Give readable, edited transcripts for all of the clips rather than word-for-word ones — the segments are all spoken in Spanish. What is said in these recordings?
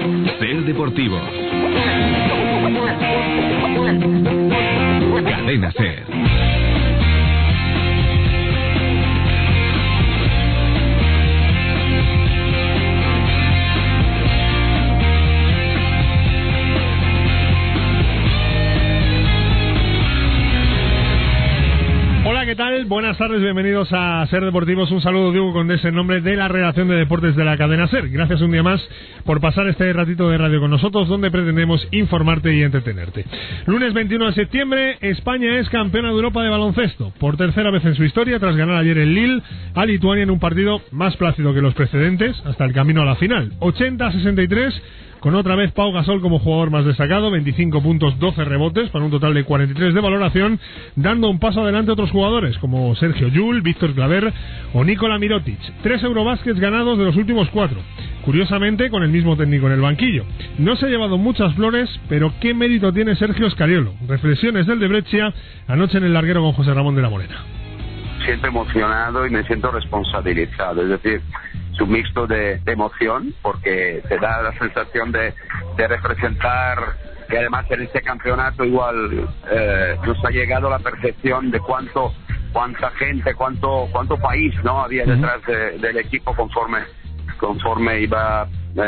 Ser Deportivo. Cadena Ser. ¿Qué tal? Buenas tardes, bienvenidos a Ser Deportivos. Un saludo de Hugo Condés en nombre de la redacción de deportes de la cadena Ser. Gracias un día más por pasar este ratito de radio con nosotros, donde pretendemos informarte y entretenerte. Lunes 21 de septiembre, España es campeona de Europa de baloncesto, por tercera vez en su historia, tras ganar ayer en Lille a Lituania en un partido más plácido que los precedentes, hasta el camino a la final. 80-63, con otra vez Pau Gasol como jugador más destacado, 25 puntos, 12 rebotes, para un total de 43 de valoración, dando un paso adelante a otros jugadores, como Sergio Llull, Víctor Claver o Nikola Mirotic. 3 Eurobaskets ganados de los últimos 4. Curiosamente, con el mismo técnico en el banquillo. No se ha llevado muchas flores, pero qué mérito tiene Sergio Scariolo. Reflexiones del de Breccia anoche en el larguero con José Ramón de la Morena. Siento emocionado y me siento responsabilizado, es decir, es un mixto de emoción, porque te da la sensación de representar, que además en este campeonato igual nos ha llegado la percepción de cuánta gente, cuánto país no había detrás del equipo conforme iba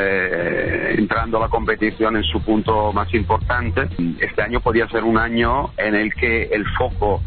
entrando la competición en su punto más importante. Este año podía ser un año en el que el foco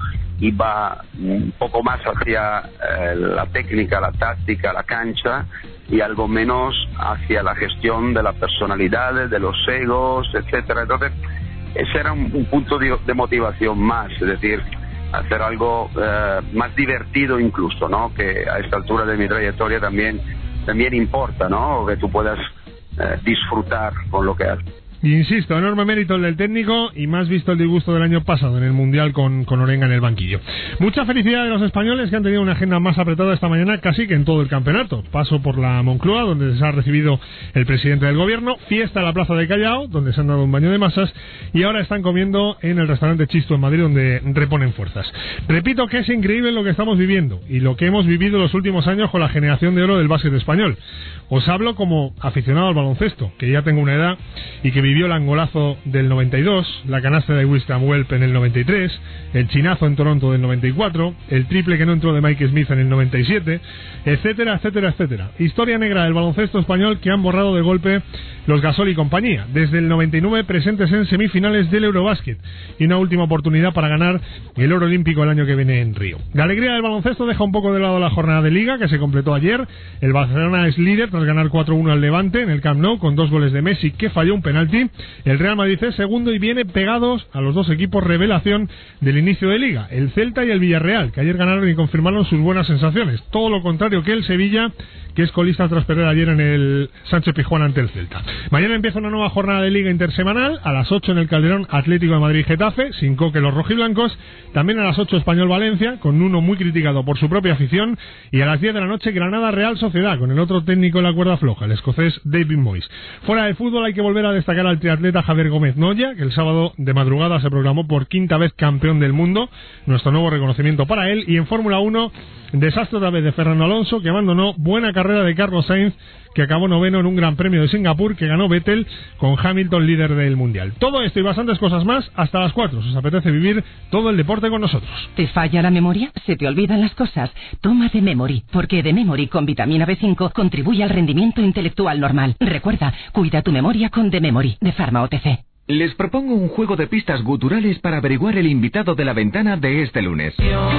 iba un poco más hacia la técnica, la táctica, la cancha, y algo menos hacia la gestión de las personalidades, de los egos, etcétera. Entonces, ese era un punto de motivación más, es decir, hacer algo más divertido incluso, ¿no? Que a esta altura de mi trayectoria también importa, ¿no? Que tú puedas disfrutar con lo que haces. Insisto, enorme mérito el del técnico, y más visto el disgusto del año pasado en el Mundial con Orenga en el banquillo. Mucha felicidad de los españoles, que han tenido una agenda más apretada esta mañana casi que en todo el campeonato. Paso por la Moncloa, donde se ha recibido el presidente del gobierno, fiesta en la plaza de Callao, donde se han dado un baño de masas, y ahora están comiendo en el restaurante Chisto en Madrid, donde reponen fuerzas. Repito que es increíble lo que estamos viviendo y lo que hemos vivido los últimos años con la generación de oro del básquet español. Os hablo como aficionado al baloncesto, que ya tengo una edad y que vivió el angolazo del 92, la canasta de Winston Welp en el 93, el chinazo en Toronto del 94, el triple que no entró de Mike Smith en el 97, etcétera, etcétera, etcétera. Historia negra del baloncesto español que han borrado de golpe los Gasol y compañía. Desde el 99 presentes en semifinales del Eurobasket, y una última oportunidad para ganar el oro olímpico el año que viene en Río. La alegría del baloncesto deja un poco de lado la jornada de Liga, que se completó ayer. El Barcelona es líder tras ganar 4-1 al Levante en el Camp Nou, con 2 goles de Messi, que falló un penalti. El Real Madrid es segundo y viene pegados a los dos equipos revelación del inicio de Liga, el Celta y el Villarreal, que ayer ganaron y confirmaron sus buenas sensaciones. Todo lo contrario que el Sevilla, que es colista tras perder ayer en el Sánchez Pizjuán ante el Celta. Mañana empieza una nueva jornada de Liga intersemanal, a las 8 en el Calderón, Atlético de Madrid-Getafe, sin Coque los rojiblancos. También a las 8 Español-Valencia, con uno muy criticado por su propia afición. Y a las 10 de la noche Granada-Real Sociedad, con el otro técnico en la cuerda floja, el escocés David Moyes. Fuera del fútbol hay que volver a destacar al triatleta Javier Gómez Noya, que el sábado de madrugada se proclamó por quinta vez campeón del mundo. Nuestro nuevo reconocimiento para él. Y en Fórmula 1, desastre otra vez de Fernando Alonso, que abandonó. Buena carrera de Carlos Sainz, que acabó noveno en un gran premio de Singapur, que ganó Vettel, con Hamilton líder del mundial. Todo esto y bastantes cosas más hasta las 4. Si os apetece vivir todo el deporte con nosotros. ¿Te falla la memoria? ¿Se te olvidan las cosas? Toma The Memory, porque The Memory con vitamina B5 contribuye al rendimiento intelectual normal. Recuerda, cuida tu memoria con The Memory, de Pharma OTC. Les propongo un juego de pistas guturales para averiguar el invitado de la ventana de este lunes.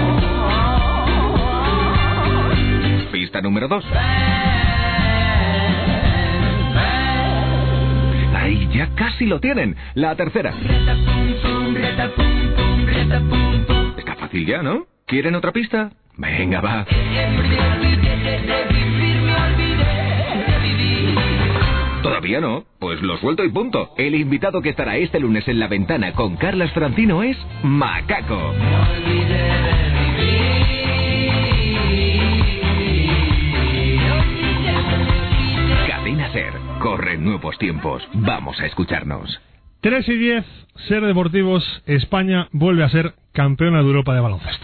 Pista número 2. Ahí ya casi lo tienen. La tercera. Está fácil ya, ¿no? ¿Quieren otra pista? Venga, va. ¿Todavía no? Pues lo suelto y punto. El invitado que estará este lunes en la ventana con Carlas Francino es Macaco. Cadena Ser. Corren nuevos tiempos. Vamos a escucharnos. 3:10, Ser Deportivos. España vuelve a ser campeona de Europa de baloncesto.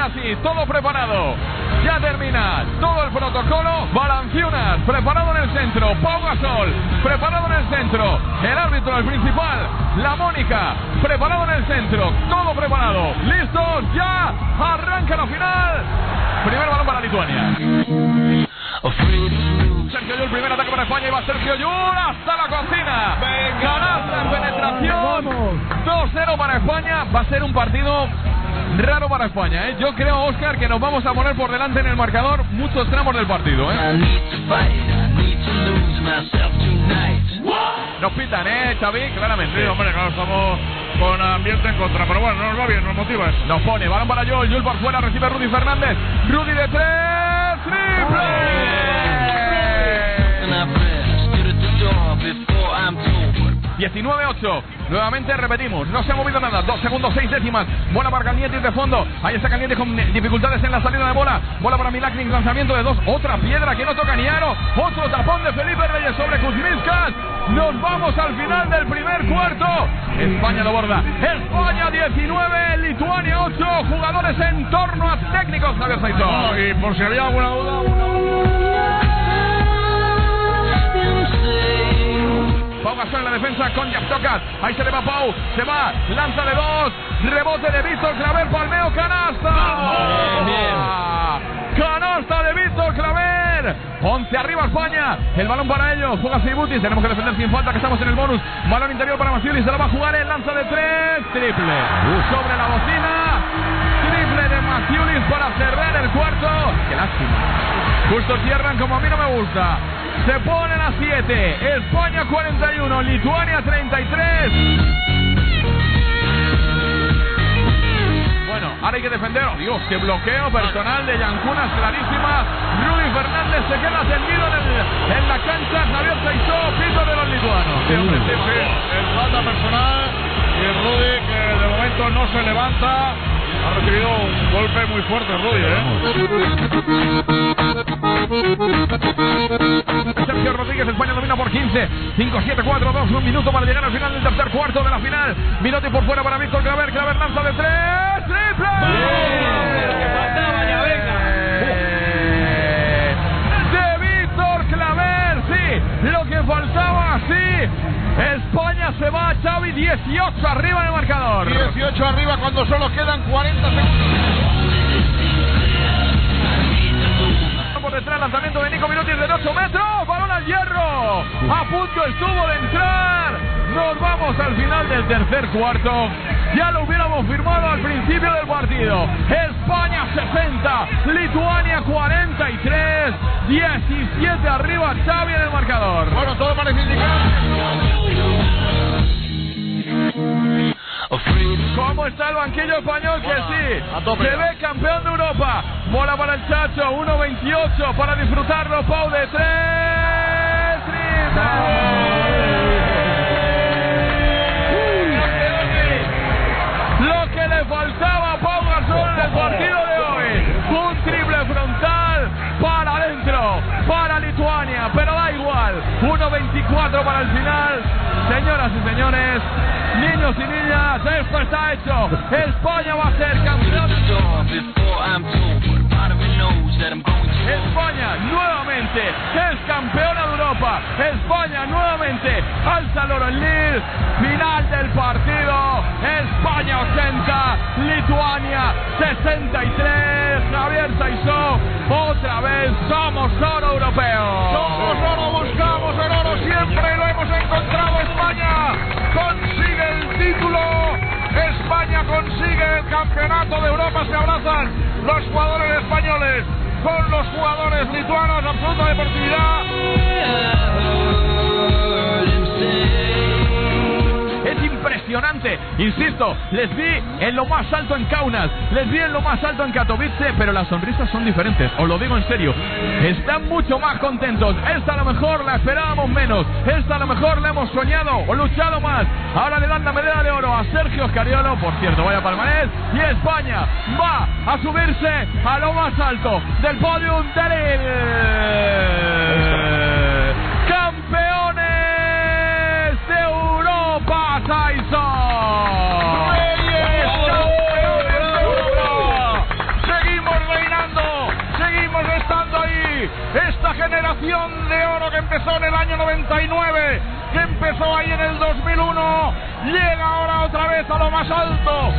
sí, todo preparado. Ya termina todo el protocolo. Valanciunas, preparado en el centro. Pau Gasol, preparado en el centro. El árbitro, el principal, la Mónica, preparado en el centro. Todo preparado. ¿Listos? Ya arranca la final. Primer balón para Lituania. Sergio Llull, primer ataque para España y va Sergio Llull hasta la cocina. Canasta en penetración. 2-0 para España. Va a ser un partido raro para España, ¿eh? Yo creo, Óscar, que nos vamos a poner por delante en el marcador muchos tramos del partido, ¿eh? Nos pitan, Xavi, claramente. Sí, hombre, claro, estamos con ambiente en contra, pero bueno, nos va bien, nos motiva eso. Nos pone, balón para Llull, Llull por fuera, recibe Rudy Fernández. Rudy de 3, triple. 19-8, nuevamente repetimos, no se ha movido nada, 2 segundos 6 décimas, bola para Calnietis de fondo, ahí está Calnietis con dificultades en la salida de bola para Milaknic, lanzamiento de 2, otra piedra que no toca ni aro, otro tapón de Felipe Reyes sobre Kuzminskas, nos vamos al final del primer cuarto, España lo borda, España 19, Lituania 8, jugadores en torno a técnicos, Javier Saizó. Y por si había alguna duda, Pau Gasol en la defensa con Yaptokas. Ahí se le va Pau. Se va. Lanza de 2. Rebote de Víctor Claver. Palmeo. Canasta. Canasta de Víctor Claver. 11 arriba España. El balón para ellos. Juega Seibutis. Tenemos que defender sin falta, que estamos en el bonus. Balón interior para Maciulis. Se la va a jugar. El lanza de 3. Triple. Sobre la bocina. Triple de Maciulis para cerrar el cuarto. Qué lástima. Justo cierran como a mí no me gusta. Se ponen a 7. España 41, Lituania 33. Bueno, ahora hay que defender. Oh, Dios, qué bloqueo personal de Yancunas, clarísima. Rudy Fernández se queda tendido en la cancha. Javier Saizó, pito de los lituanos. Sí, hombre, sí. El falta personal. Y el Rudy, que de momento no se levanta. Ha recibido un golpe muy fuerte, Rudy, Sergio Rodríguez, España domina por 15. 5-7-4-2, un minuto para llegar al final del tercer cuarto de la final. Minotti por fuera para Víctor Claver. Claver lanza de 3. ¡Triple! Lo que faltaba, ya venga. De Víctor Claver, sí. Lo que faltaba, sí. España se va, Xavi, 18 arriba en el marcador. 18 arriba cuando solo quedan 40 segundos. Por detrás, lanzamiento de Nico Minutis de 8 metros, balón al hierro, a punto estuvo de entrar. Nos vamos al final del tercer cuarto. Ya lo hubiéramos firmado al principio del partido. España 60, Lituania 43, 17 arriba Xavi en el marcador. Bueno, todo parece indicar. ¿Cómo está el banquillo español? Que sí, a tope. Se ve campeón de Europa. Bola para el Chacho, 1.28 para disfrutarlo. Pau de 3. Lo que le faltaba a Pau Gasol en el partido de hoy. Un triple frontal para adentro, para Lituania, pero da igual. 1.24 para el final. Señoras y señores, niños y niñas, esto está hecho. España va a ser campeón. España nuevamente es campeona de Europa. España nuevamente alza el oro en Lille. Final del partido. España 80, Lituania 63. Javier Saizó, otra vez somos oro europeo. Somos oro, buscamos el oro siempre, lo hemos encontrado. España consigue el título. España consigue el campeonato de Europa. Se abrazan los jugadores españoles con los jugadores lituanos. Absoluta deportividad. Es impresionante, insisto, les vi en lo más alto en Kaunas, les vi en lo más alto en Katowice, pero las sonrisas son diferentes, os lo digo en serio, están mucho más contentos. Esta a lo mejor la esperábamos menos, esta a lo mejor la hemos soñado o luchado más. Ahora le dan la medalla de oro a Sergio Scariolo, por cierto, vaya palmarés, y España va a subirse a lo más alto del podium de Lille. ¡Campeones de Europa, Saizó! esta generación de oro que empezó en el año 99, que empezó ahí en el 2001, llega ahora otra vez a lo más alto.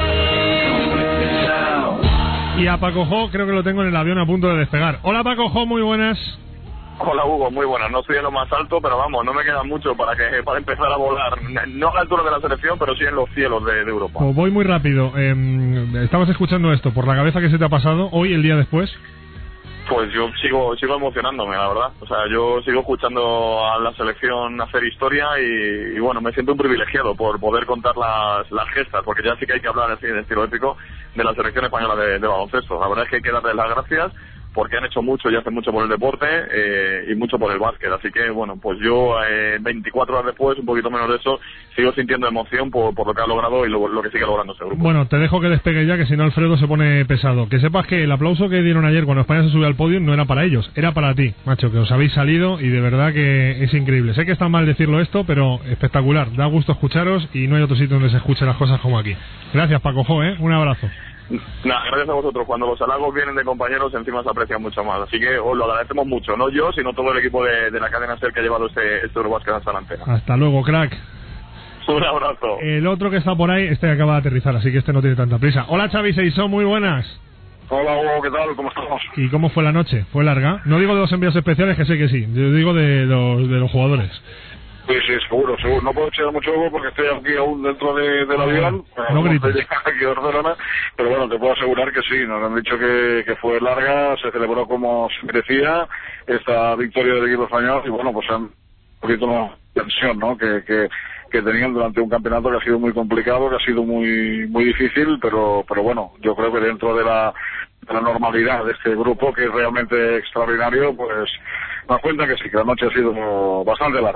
Y a Paco Jo creo que lo tengo en el avión a punto de despegar. Hola Paco Jo, muy buenas. Hola Hugo, muy buenas. No estoy en lo más alto, pero vamos, no me queda mucho para empezar a volar. No a la altura de la selección, pero sí en los cielos de Europa. Pues voy muy rápido. Estabas escuchando esto, por la cabeza que se te ha pasado hoy, el día después. Pues yo sigo emocionándome, la verdad. O sea, yo sigo escuchando a la selección hacer historia y bueno, me siento un privilegiado por poder contar las gestas, porque ya sí que hay que hablar así de estilo épico de la selección española de baloncesto. La verdad es que hay que darles las gracias porque han hecho mucho y hacen mucho por el deporte y mucho por el básquet. Así que, bueno, pues yo 24 horas después, un poquito menos de eso, sigo sintiendo emoción por lo que ha logrado y lo que sigue logrando este grupo. Bueno, te dejo que despegue ya, que si no Alfredo se pone pesado. Que sepas que el aplauso que dieron ayer cuando España se subió al podio no era para ellos, era para ti, macho, que os habéis salido y de verdad que es increíble. Sé que está mal decirlo esto, pero espectacular. Da gusto escucharos y no hay otro sitio donde se escuchen las cosas como aquí. Gracias, Paco Jo, un abrazo. Nada, gracias a vosotros. Cuando los halagos vienen de compañeros, encima se aprecian mucho más. Así que os lo agradecemos mucho, no yo, sino todo el equipo de la cadena SER que ha llevado este Eurobásquet hasta la antena. Hasta luego, crack. Un abrazo. El otro que está por ahí, acaba de aterrizar, así que este no tiene tanta prisa. Hola Xavi Seisó, muy buenas. Hola Hugo, ¿qué tal? ¿Cómo estamos? ¿Y cómo fue la noche? ¿Fue larga? No digo de los envíos especiales, que sé que sí. Yo digo de los jugadores. Sí, seguro. No puedo echar mucho huevo porque estoy aquí aún dentro del avión. No grites. Aquí de Barcelona, pero bueno, te puedo asegurar que sí. Nos han dicho que fue larga, se celebró como se merecía esta victoria del equipo español y bueno, pues un poquito la tensión, ¿no? Que tenían durante un campeonato que ha sido muy complicado, que ha sido muy muy difícil, pero bueno, yo creo que dentro de la normalidad de este grupo, que es realmente extraordinario, pues nos cuenta que sí, que la noche ha sido bastante larga.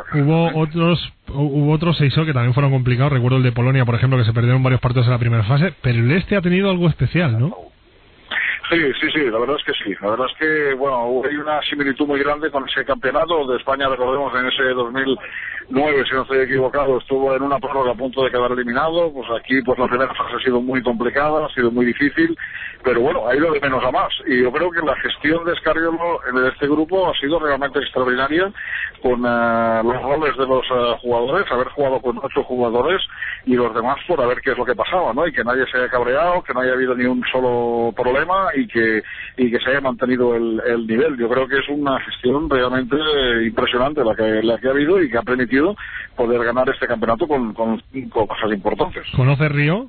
Hubo otros 6 que también fueron complicados. Recuerdo el de Polonia, por ejemplo, que se perdieron varios partidos en la primera fase, pero el ha tenido algo especial, ¿no? Sí, la verdad es que sí. La verdad es que, bueno, hay una similitud muy grande con ese campeonato de España. Recordemos, en ese 2009, si no estoy equivocado, estuvo en una prórroga a punto de quedar eliminado. Pues aquí, pues la primera fase ha sido muy complicada, ha sido muy difícil, pero bueno, ha ido de menos a más. Y yo creo que la gestión de Scariolo en este grupo ha sido realmente extraordinaria, con los roles de los jugadores, haber jugado con 8 jugadores y los demás por a ver qué es lo que pasaba, ¿no? Y que nadie se haya cabreado, que no haya habido ni un solo problema y que se haya mantenido el nivel. Yo creo que es una gestión realmente impresionante la que ha habido y que ha permitido poder ganar este campeonato con 5 cosas importantes. ¿Conoce Río?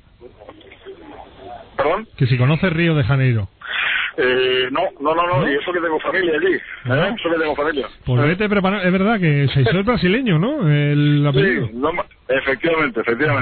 ¿Perdón? Que si conoce Río de Janeiro. No, y eso que tengo familia allí, eso que tengo familia. Pues vete preparado, es verdad que Seisó es brasileño, ¿no? El apellido. Sí, efectivamente.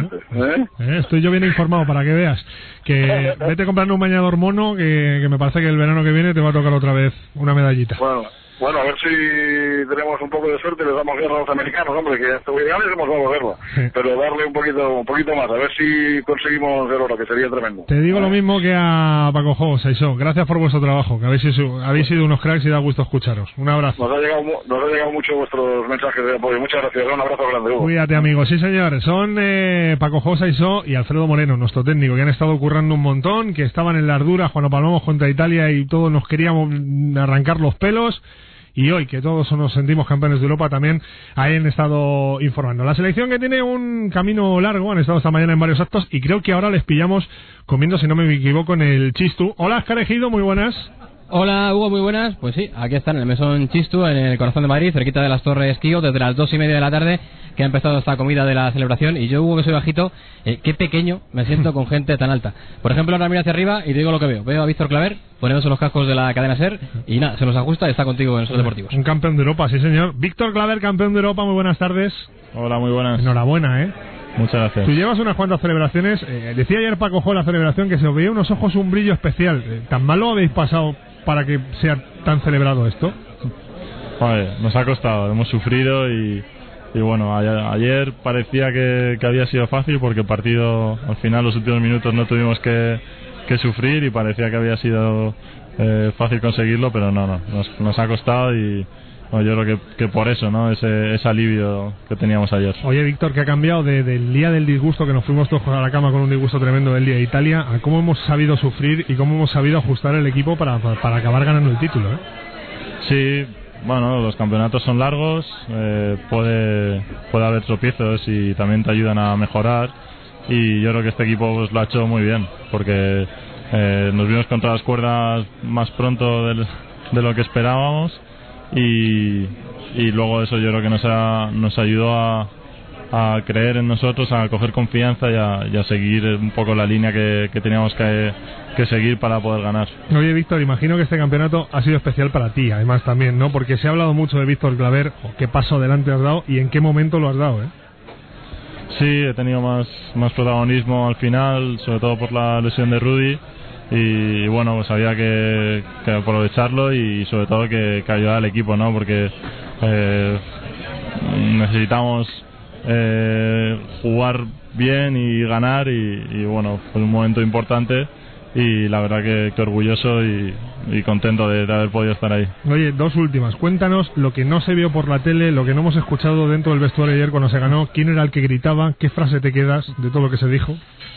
Estoy yo bien informado para que veas. Que vete comprando un bañador mono, que me parece que el verano que viene te va a tocar otra vez una medallita. Bueno, a ver si tenemos un poco de suerte y les damos guerra a los americanos, hombre, que ya les hemos dado guerra. Sí. Pero darle un poquito más, a ver si conseguimos el oro, que sería tremendo. Te digo lo mismo que a Paco Jo, Seisó. Gracias por vuestro trabajo, que habéis sido unos cracks y da gusto escucharos. Un abrazo. Nos ha llegado mucho vuestros mensajes de apoyo. Muchas gracias. Un abrazo grande, Hugo. Cuídate, amigo. Sí, señor. Son Paco Jo, Seisó y Alfredo Moreno, nuestro técnico, que han estado currando un montón, que estaban en las duras cuando palmamos contra Italia y todos nos queríamos arrancar los pelos. Y hoy, que todos nos sentimos campeones de Europa, también ahí han estado informando. La selección, que tiene un camino largo, han estado esta mañana en varios actos y creo que ahora les pillamos comiendo, si no me equivoco, en el Chistu. Hola, Óscar Ejido, muy buenas. Hola, Hugo, muy buenas. Pues sí, aquí están en el mesón Chistu, en el corazón de Madrid, cerquita de las Torres Kío, desde las 2:30 de la tarde, que ha empezado esta comida de la celebración. Y yo, Hugo, que soy bajito, qué pequeño me siento con gente tan alta. Por ejemplo, ahora miro hacia arriba y te digo lo que veo. Veo a Víctor Claver poniéndose los cascos de la cadena SER y nada, se los ajusta y está contigo en Sos Deportivos. Un campeón de Europa, sí señor. Víctor Claver, campeón de Europa, muy buenas tardes. Hola, muy buenas. Enhorabuena, Muchas gracias. Tú llevas unas cuantas celebraciones. Decía ayer Paco Jo en la celebración que se os veía unos ojos un brillo especial. ¿Tan mal lo habéis pasado para que sea tan celebrado esto? Joder, nos ha costado, hemos sufrido y bueno, ayer parecía que había sido fácil porque el partido, al final, los últimos minutos no tuvimos que sufrir y parecía que había sido fácil conseguirlo, pero no, nos ha costado y bueno, yo creo que por eso, ¿no? Ese alivio que teníamos ayer. Oye, Víctor, ¿qué ha cambiado del día del disgusto, que nos fuimos todos a la cama con un disgusto tremendo del día de Italia, a cómo hemos sabido sufrir y cómo hemos sabido ajustar el equipo para acabar ganando el título, Sí, bueno, los campeonatos son largos, puede haber tropiezos y también te ayudan a mejorar, y yo creo que este equipo pues lo ha hecho muy bien, porque nos vimos contra las cuerdas más pronto de lo que esperábamos, y luego eso yo creo que nos ayudó a creer en nosotros, a coger confianza y a seguir un poco la línea que teníamos que seguir para poder ganar. Oye, Víctor, imagino que este campeonato ha sido especial para ti, además también, ¿no? Porque se ha hablado mucho de Víctor Claver, qué paso adelante has dado y en qué momento lo has dado, ¿eh? Sí, he tenido más protagonismo al final, sobre todo por la lesión de Rudy, y bueno, pues había que aprovecharlo y sobre todo que ayudar al equipo, ¿no? Porque necesitamos jugar bien y ganar, y bueno, fue un momento importante, y la verdad que orgulloso y contento de haber podido estar ahí. Oye, dos últimas, cuéntanos lo que no se vio por la tele, lo que no hemos escuchado dentro del vestuario ayer cuando se ganó. ¿Quién era el que gritaba? ¿Qué frase te quedas de todo lo que se dijo?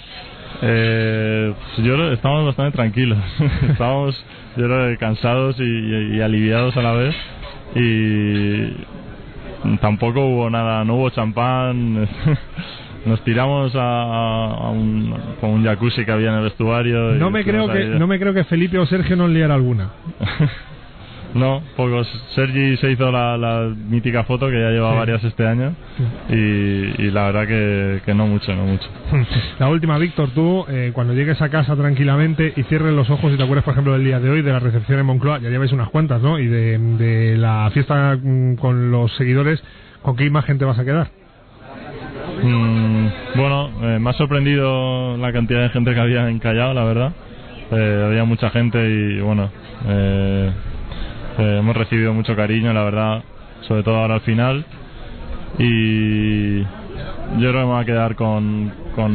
Yo creo que estábamos bastante tranquilos. Estábamos, yo creo, cansados y aliviados a la vez, y tampoco hubo nada, no hubo champán. Nos tiramos con un jacuzzi que había en el vestuario. No me creo que Felipe o Sergio nos liara alguna. No, pocos. Sergi se hizo la mítica foto que ya lleva varias este año, y la verdad que no mucho. La última, Víctor, tú cuando llegues a casa tranquilamente y cierres los ojos y te acuerdas, por ejemplo, del día de hoy, de la recepción en Moncloa, ya lleváis unas cuantas, ¿no? Y de la fiesta con los seguidores, ¿con qué imagen te vas a quedar? Bueno, me ha sorprendido la cantidad de gente que había en Callao, la verdad. Había mucha gente y bueno, hemos recibido mucho cariño, la verdad, sobre todo ahora al final, y yo creo que me voy a quedar con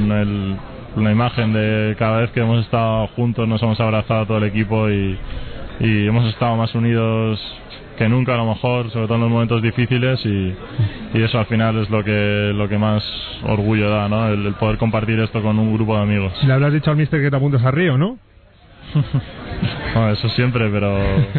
la imagen de cada vez que hemos estado juntos, nos hemos abrazado todo el equipo y hemos estado más unidos que nunca, a lo mejor, sobre todo en los momentos difíciles, y eso al final es lo que más orgullo da, ¿no? El poder compartir esto con un grupo de amigos. Le habrás dicho al míster que te apuntes a Río, ¿no? Bueno, eso siempre, pero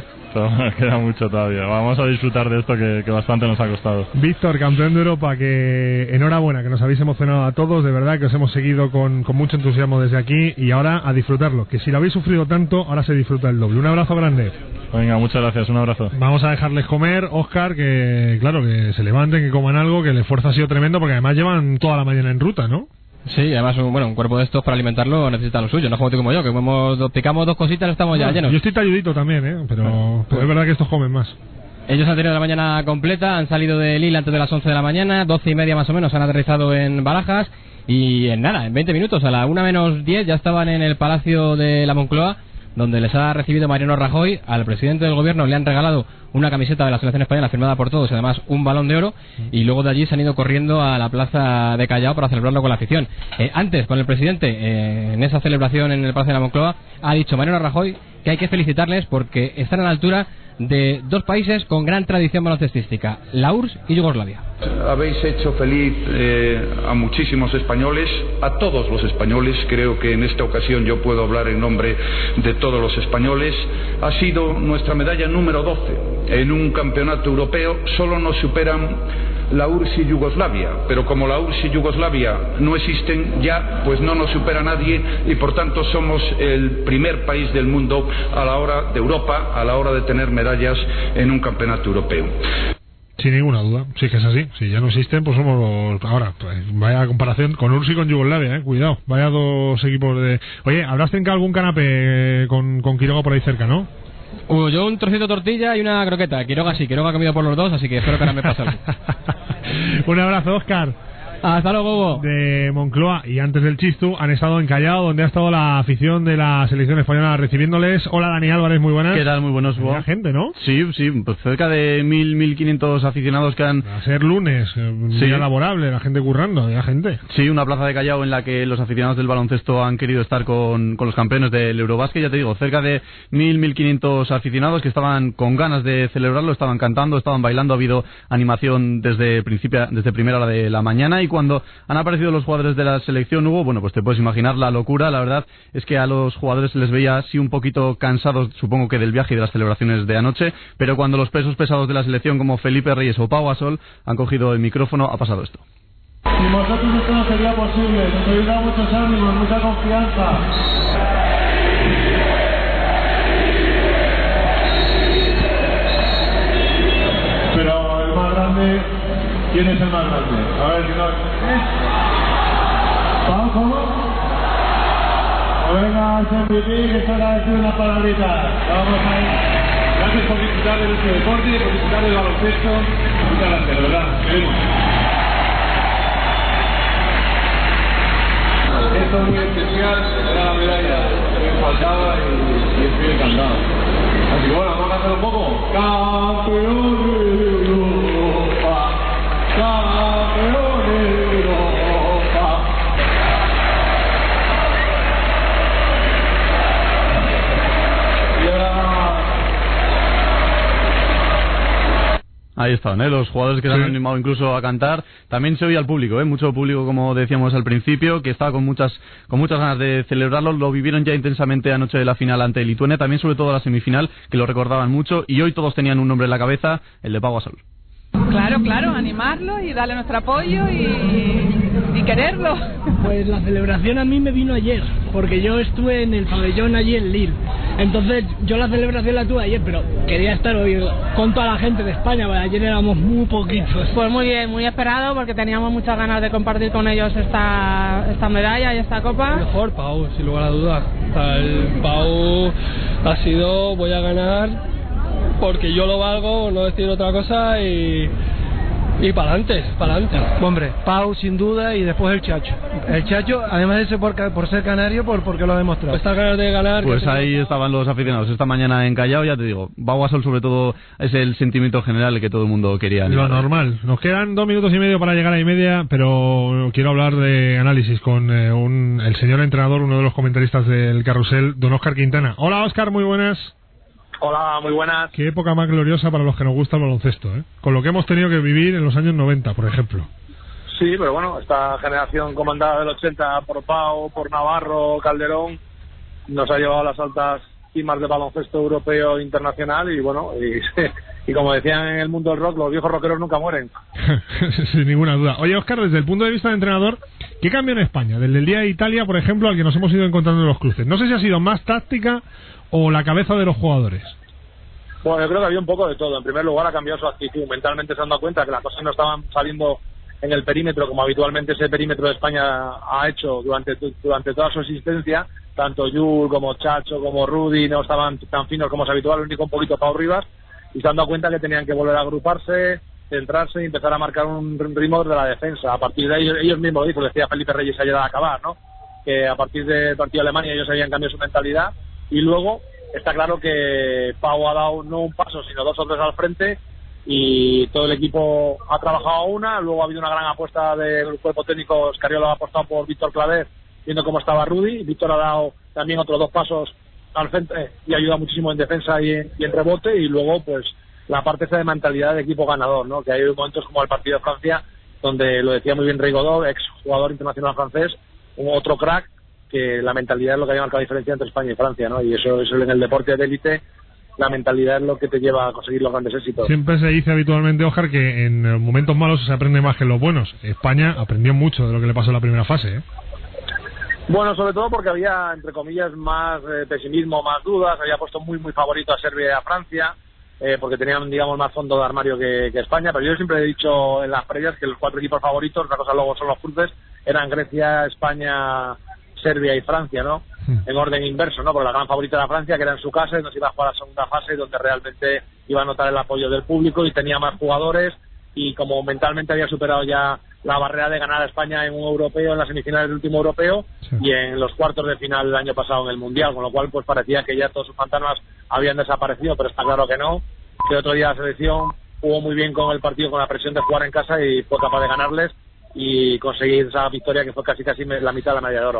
queda mucho todavía. Vamos a disfrutar de esto que bastante nos ha costado. Víctor, campeón de Europa, que enhorabuena, que nos habéis emocionado a todos, de verdad que os hemos seguido con mucho entusiasmo desde aquí, y ahora a disfrutarlo, que si lo habéis sufrido tanto, ahora se disfruta el doble. Un abrazo grande. Venga, muchas gracias, un abrazo. Vamos a dejarles comer, Óscar, que claro, que se levanten, que coman algo, que el esfuerzo ha sido tremendo, porque además llevan toda la mañana en ruta, ¿no? Sí, además un cuerpo de estos para alimentarlo necesita lo suyo, no como tú como yo, que picamos dos cositas y estamos ya llenos. Yo estoy talludito también, pero es verdad que estos comen más. Ellos han tenido la mañana completa, han salido de Lille antes de las 11 de la mañana, 12:30 más o menos, han aterrizado en Barajas, y en 20 minutos, a la 1:10 ya estaban en el Palacio de la Moncloa, donde les ha recibido Mariano Rajoy. Al presidente del gobierno le han regalado una camiseta de la selección española firmada por todos y además un balón de oro, y luego de allí se han ido corriendo a la plaza de Callao para celebrarlo con la afición. Antes, con el presidente, en esa celebración en el Palacio de la Moncloa, ha dicho Mariano Rajoy que hay que felicitarles porque están a la altura de dos países con gran tradición baloncestística, la URSS y Yugoslavia. Habéis hecho feliz a muchísimos españoles, a todos los españoles. Creo que en esta ocasión yo puedo hablar en nombre de todos los españoles. Ha sido nuestra medalla número 12 en un campeonato europeo. Solo nos superan la URSS y Yugoslavia, pero como la URSS y Yugoslavia no existen ya, pues no nos supera nadie, y por tanto somos el primer país del mundo a la hora de Europa, a la hora de tener medallas en un campeonato europeo. Sin ninguna duda, sí que es así. Si ya no existen, pues somos ahora. Pues vaya comparación con URSS y con Yugoslavia, cuidado. Vaya dos equipos de... Oye, ¿habrás trincado algún canapé con Quiroga por ahí cerca, no? Yo un trocito de tortilla y una croqueta. Quiroga sí, Quiroga ha comido por los dos, así que espero que ahora me pase algo. Un abrazo, Óscar. Hasta luego, Hugo. De Moncloa y antes del Chistu han estado en Callao, donde ha estado la afición de la selección española recibiéndoles. Hola, Dani Álvarez, muy buenas. ¿Qué tal? Muy buenos, Hugo. Mucha gente, ¿no? Sí, pues cerca de 1.500 aficionados que han... Va a ser lunes, día laborable, la gente currando, había gente. Sí, una plaza de Callao en la que los aficionados del baloncesto han querido estar con los campeones del Eurobásquet. Ya te digo, cerca de 1.500 aficionados que estaban con ganas de celebrarlo, estaban cantando, estaban bailando. Ha habido animación desde primera hora de la mañana, y cuando han aparecido los jugadores de la selección, Hugo, bueno, pues te puedes imaginar la locura. La verdad es que a los jugadores se les veía así un poquito cansados, supongo que del viaje y de las celebraciones de anoche, pero cuando los pesos pesados de la selección como Felipe Reyes o Pau Gasol han cogido el micrófono, ha pasado esto. Sin vosotros esto no sería posible, nos habéis dado muchos ánimos, mucha confianza. Pero el más grande, ¿quién es el más grande? A ver, si no... ¿Pau, cómo? Venga, MVP, que está a decir una palabrita. Vamos ahí. Gracias por disfrutar de nuestro deporte, por disfrutar del baloncesto. Muchas gracias, de verdad. Queremos. Esto es muy especial, era la medalla que me faltaba y estoy encantado. Así que bueno, vamos a hacer un poco. Campeones de Europa, campeones de Europa. Y ahora... Ahí están, los jugadores que se han animado incluso a cantar. También se oye al público, mucho público, como decíamos al principio, que estaba con muchas ganas de celebrarlo. Lo vivieron ya intensamente anoche de la final ante Lituania, también sobre todo la semifinal, que lo recordaban mucho, y hoy todos tenían un nombre en la cabeza, el de Pau Gasol. Claro, animarlo y darle nuestro apoyo y quererlo. Pues la celebración a mí me vino ayer, porque yo estuve en el pabellón allí en Lille. Entonces yo la celebración la tuve ayer, pero quería estar hoy con toda la gente de España, porque ayer éramos muy poquitos. Pues muy bien, muy esperado, porque teníamos muchas ganas de compartir con ellos esta medalla y esta copa. Mejor Pau, sin lugar a dudas. El Pau ha sido, voy a ganar porque yo lo valgo, no decir otra cosa, y para adelante. Hombre, Pau sin duda, y después el Chacho, además de ser por ser canario, porque lo ha demostrado. Estas ganas de ganar. Pues ahí estaban los aficionados esta mañana en Callao, ya te digo. Pau Gasol sobre todo es el sentimiento general que todo el mundo quería. Lo normal. Nos quedan 2 minutos y medio para llegar a 1:30, pero quiero hablar de análisis con el señor entrenador, uno de los comentaristas del Carrusel, don Óscar Quintana. Hola Óscar, muy buenas. Hola, muy buenas. Qué época más gloriosa para los que nos gusta el baloncesto, con lo que hemos tenido que vivir en los años 90, por ejemplo. Sí, pero bueno, esta generación comandada del 80 por Pau, por Navarro, Calderón, nos ha llevado a las altas cimas de baloncesto europeo e internacional, y bueno, y como decían en el mundo del rock, los viejos rockeros nunca mueren. Sin ninguna duda. Oye, Óscar, desde el punto de vista de entrenador, ¿qué cambió en España? Desde el día de Italia, por ejemplo, al que nos hemos ido encontrando en los cruces. No sé si ha sido más táctica o la cabeza de los jugadores. Bueno, yo creo que había un poco de todo. En primer lugar, ha cambiado su actitud. Mentalmente se han dado cuenta que las cosas no estaban saliendo en el perímetro como habitualmente ese perímetro de España ha hecho durante toda su existencia. Tanto Yul como Chacho como Rudy no estaban tan finos como es habitual, el único un poquito Pau Rivas, y se han dado cuenta que tenían que volver a agruparse, centrarse y empezar a marcar un ritmo de la defensa. A partir de ahí, ellos mismos lo dicen, lo decía Felipe Reyes ayer al acabar, ¿no? Que a partir del partido de Alemania ellos habían cambiado su mentalidad, y luego está claro que Pau ha dado no un paso sino 2 o 3 al frente, y todo el equipo ha trabajado a una. Luego ha habido una gran apuesta del cuerpo técnico. Scariolo ha apostado por Víctor Claver, viendo cómo estaba Rudy. Víctor ha dado también otros 2 pasos al frente y ayuda muchísimo en defensa y en rebote. Y luego pues la parte esa de mentalidad de equipo ganador, ¿no? Que hay momentos como el partido de Francia, donde lo decía muy bien Rey Godot, ex jugador internacional francés, un otro crack, que la mentalidad es lo que hay marcado la diferencia entre España y Francia, ¿no? Y eso en el deporte de élite, la mentalidad es lo que te lleva a conseguir los grandes éxitos. Siempre se dice habitualmente, Óscar, que en momentos malos se aprende más que en los buenos. España aprendió mucho de lo que le pasó en la primera fase, Bueno, sobre todo porque había, entre comillas, más pesimismo, más dudas. Había puesto muy favorito a Serbia y a Francia, porque tenían, digamos, más fondo de armario que España. Pero yo siempre he dicho en las previas que los 4 equipos favoritos, una cosa luego son los cruces, eran Grecia, España, Serbia y Francia, ¿no? En orden inverso, ¿no? Porque la gran favorita era Francia, que era en su casa, y nos iba a jugar a la segunda fase, donde realmente iba a notar el apoyo del público y tenía más jugadores, y como mentalmente había superado ya la barrera de ganar a España en un europeo, en las semifinales del último europeo, y en los cuartos de final del año pasado en el Mundial, con lo cual pues parecía que ya todos sus fantasmas habían desaparecido, pero está claro que no. Que otro día la selección jugó muy bien con el partido, con la presión de jugar en casa, y fue capaz de ganarles y conseguir esa victoria que fue casi la mitad de la medalla de oro.